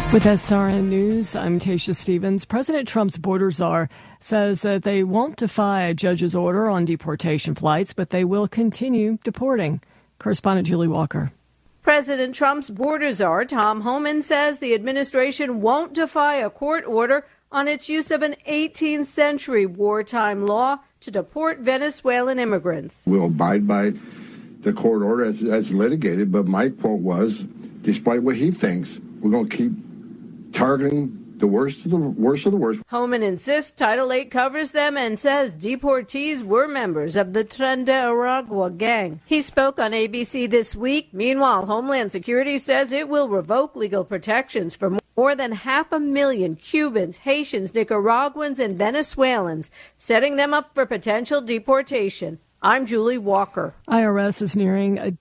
With SRN News, I'm Tasha Stevens. President Trump's border czar says that they won't defy a judge's order on deportation flights, but they will continue deporting. Correspondent Julie Walker. President Trump's border czar, Tom Homan, says the administration won't defy a court order on its use of an 18th century wartime law to deport Venezuelan immigrants. We'll abide by the court order as litigated, but my quote was, despite what he thinks, we're going to keep targeting the worst of the worst. Homan insists Title VIII covers them and says deportees were members of the Tren de Aragua gang. He spoke on ABC This Week. Meanwhile, Homeland Security says it will revoke legal protections for more than 500,000 Cubans, Haitians, Nicaraguans, and Venezuelans, setting them up for potential deportation. I'm Julie Walker. IRS is nearing a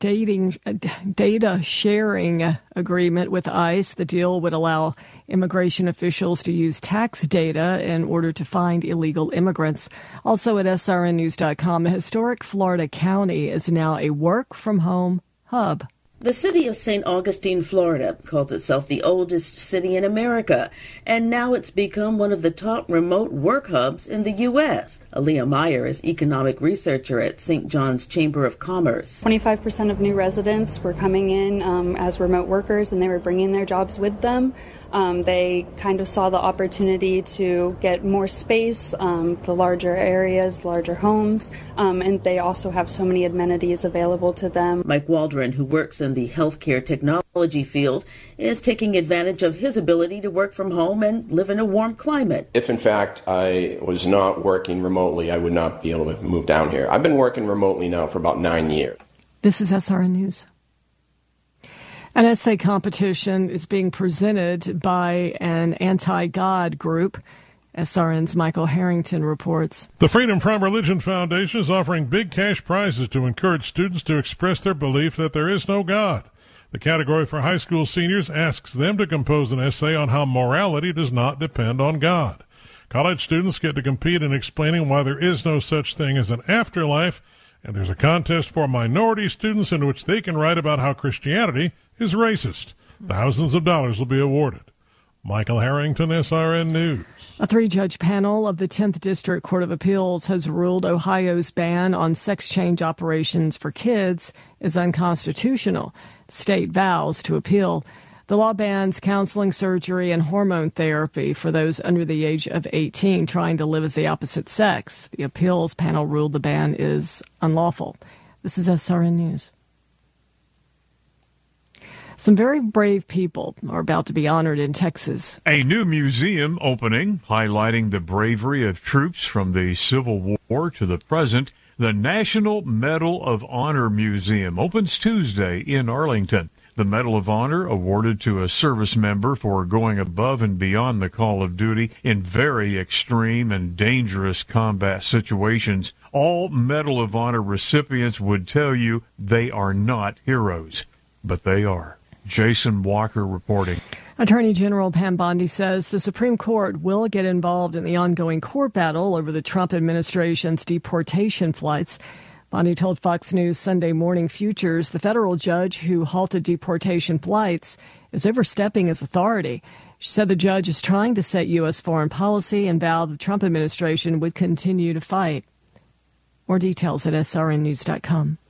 data sharing agreement with ICE. The deal would allow immigration officials to use tax data in order to find illegal immigrants. Also at srnnews.com, a historic Florida county is now a work-from-home hub. The city of St. Augustine, Florida, calls itself the oldest city in America, and now it's become one of the top remote work hubs in the U.S. Aaliyah Meyer is economic researcher at St. John's Chamber of Commerce. 25% of new residents were coming in as remote workers, and they were bringing their jobs with them. They kind of saw the opportunity to get more space, the larger areas, larger homes, and they also have so many amenities available to them. Mike Waldron, who works in the healthcare technology field, is taking advantage of his ability to work from home and live in a warm climate. If, in fact, I was not working remotely, I would not be able to move down here. I've been working remotely now for about 9 years. This is SRN News. An essay competition is being presented by an anti-God group. SRN's Michael Harrington reports. The Freedom from Religion Foundation is offering big cash prizes to encourage students to express their belief that there is no God. The category for high school seniors asks them to compose an essay on how morality does not depend on God. College students get to compete in explaining why there is no such thing as an afterlife, and there's a contest for minority students in which they can write about how Christianity is racist. Thousands of dollars will be awarded. Michael Harrington, SRN News. A 3-judge panel of the 10th District Court of Appeals has ruled Ohio's ban on sex change operations for kids is unconstitutional. The state vows to appeal. The law bans counseling, surgery, and hormone therapy for those under the age of 18 trying to live as the opposite sex. The appeals panel ruled the ban is unlawful. This is SRN News. Some very brave people are about to be honored in Texas. A new museum opening, highlighting the bravery of troops from the Civil War to the present. The National Medal of Honor Museum opens Tuesday in Arlington. The Medal of Honor awarded to a service member for going above and beyond the call of duty in very extreme and dangerous combat situations. All Medal of Honor recipients would tell you they are not heroes, but they are. Jason Walker reporting. Attorney General Pam Bondi says the Supreme Court will get involved in the ongoing court battle over the Trump administration's deportation flights. Bondi told Fox News Sunday Morning Futures the federal judge who halted deportation flights is overstepping his authority. She said the judge is trying to set U.S. foreign policy and vowed the Trump administration would continue to fight. More details at srnnews.com.